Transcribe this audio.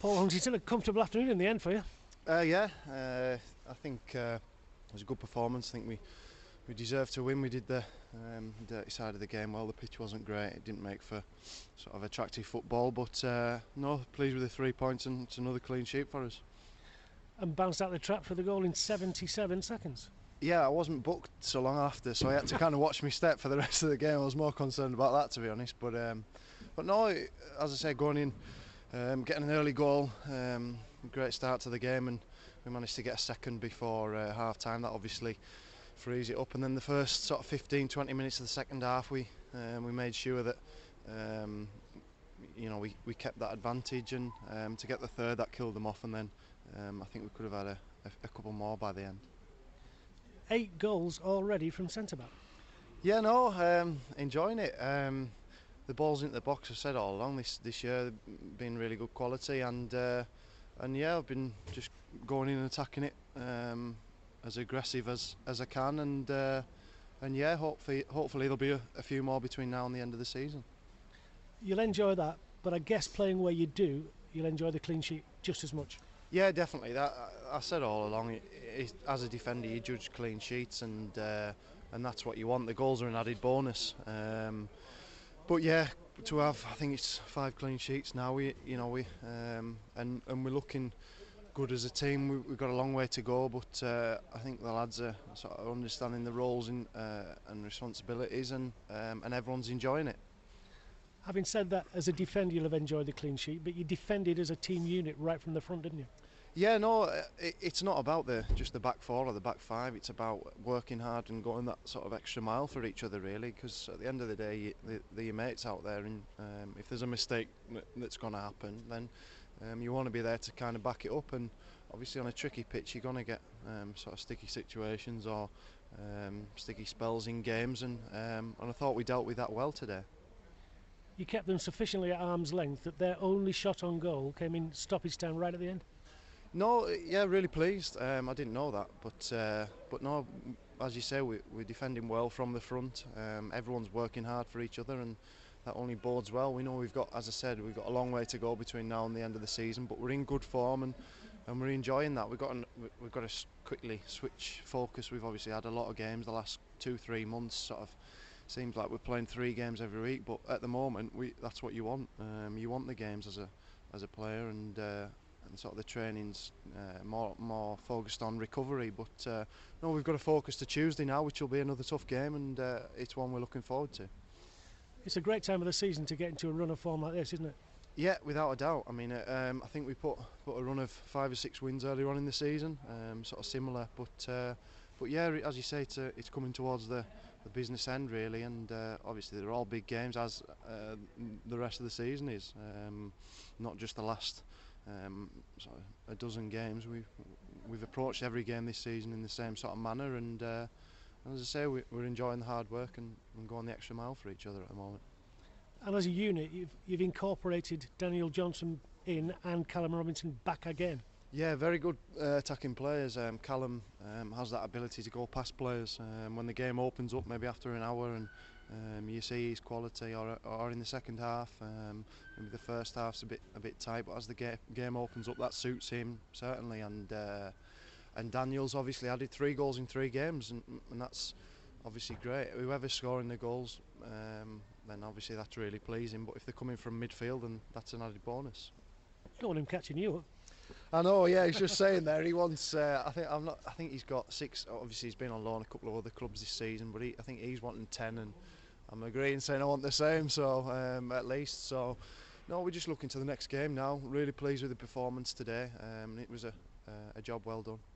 Paul Huntington, a comfortable afternoon in the end for you. I think it was a good performance. I think we deserved to win. We did the dirty side of the game well. The pitch wasn't great. It didn't make for sort of attractive football, but no, pleased with the 3 points, and it's another clean sheet for us. And bounced out the trap for the goal in 77 seconds. Yeah, I wasn't booked so long after, so I had to kind of watch my step for the rest of the game. I was more concerned about that, to be honest. But no, as I say, going in, getting an early goal, great start to the game, and we managed to get a second before half time. That obviously frees it up, and then the first sort of 15-20 minutes of the second half, we made sure that we kept that advantage, and to get the third, that killed them off, and then I think we could have had a couple more by the end. 8 goals already from centre-back. Yeah, no, enjoying it. The balls into the box, I've said all along this year, been really good quality, and yeah, I've been just going in and attacking it as aggressive as I can, and yeah, hopefully there'll be a few more between now and the end of the season. You'll enjoy that, but I guess playing where you do, you'll enjoy the clean sheet just as much. Yeah, definitely. That I said all along. As a defender, you judge clean sheets, and that's what you want. The goals are an added bonus. But yeah, to have, I think it's 5 clean sheets now. And we're looking good as a team. We've got a long way to go, but I think the lads are sort of understanding the roles and responsibilities, and everyone's enjoying it. Having said that, as a defender you'll have enjoyed the clean sheet, but you defended as a team unit right from the front, didn't you? Yeah, no, it's not about just the back 4 or the back 5. It's about working hard and going that sort of extra mile for each other, really, because at the end of the day, they're your mates out there, and if there's a mistake that's going to happen, then you want to be there to kind of back it up. And obviously on a tricky pitch, you're going to get sort of sticky situations or sticky spells in games, and I thought we dealt with that well today. You kept them sufficiently at arm's length that their only shot on goal came in stoppage time right at the end. No, yeah, really pleased. I didn't know that, but no, as you say, we're defending well from the front. Everyone's working hard for each other, and that only bodes well. We know we've got, as I said, we've got a long way to go between now and the end of the season, but we're in good form, and we're enjoying that. We've got to quickly switch focus. We've obviously had a lot of games the last 2-3 months. Sort of seems like we're playing 3 games every week, but at the moment, that's what you want. You want the games as a player, and sort of the training's more focused on recovery. But no, we've got to focus to Tuesday now, which will be another tough game, and it's one we're looking forward to. It's a great time of the season to get into a run of form like this, isn't it? Yeah, without a doubt. I mean, I think we put a run of 5 or 6 wins earlier on in the season, sort of similar. But yeah, as you say, it's coming towards the business end, really, and obviously they're all big games, as the rest of the season is, not just the last sort of a dozen games. We've approached every game this season in the same sort of manner, and as I say, we're enjoying the hard work and going the extra mile for each other at the moment. And as a unit, you've incorporated Daniel Johnson in and Callum Robinson back again. Yeah, very good attacking players. Callum has that ability to go past players when the game opens up, maybe after an hour, and you see his quality, or in the second half. Maybe the first half's a bit tight, but as the game opens up, that suits him certainly. And Daniel's obviously added 3 goals in 3 games, and that's obviously great. Whoever's scoring the goals, then obviously that's really pleasing. But if they're coming from midfield, then that's an added bonus. Don't want him catching you up. I know, yeah, he's just saying there. He wants. I think he's got 6. Obviously, he's been on loan a couple of other clubs this season, but I think he's wanting 10, and I'm agreeing, saying I want the same. So at least. So no, we're just looking to the next game now. Really pleased with the performance today. It was a job well done.